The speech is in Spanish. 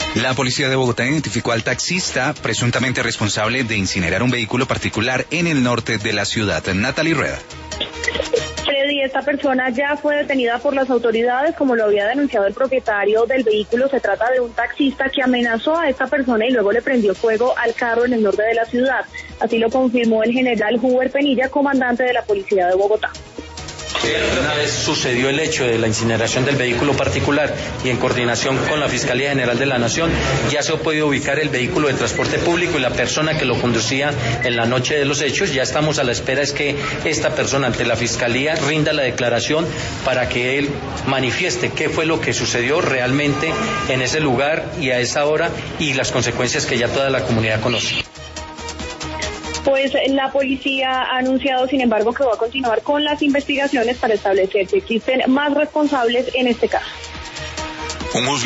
La policía de Bogotá identificó al taxista presuntamente responsable de incinerar un vehículo particular en el norte de la ciudad. Natalie Rueda. Freddy, esta persona ya fue detenida por las autoridades, como lo había denunciado el propietario del vehículo. Se trata de un taxista que amenazó a esta persona y luego le prendió fuego al carro en el norte de la ciudad. Así lo confirmó el general Huber Penilla, comandante de la policía de Bogotá. Una vez sucedió el hecho de la incineración del vehículo particular y en coordinación con la Fiscalía General de la Nación, ya se ha podido ubicar el vehículo de transporte público y la persona que lo conducía en la noche de los hechos. Ya estamos a la espera es que esta persona ante la Fiscalía rinda la declaración para que él manifieste qué fue lo que sucedió realmente en ese lugar y a esa hora y las consecuencias que ya toda la comunidad conoce. Pues la policía ha anunciado, sin embargo, que va a continuar con las investigaciones para establecer si existen más responsables en este caso.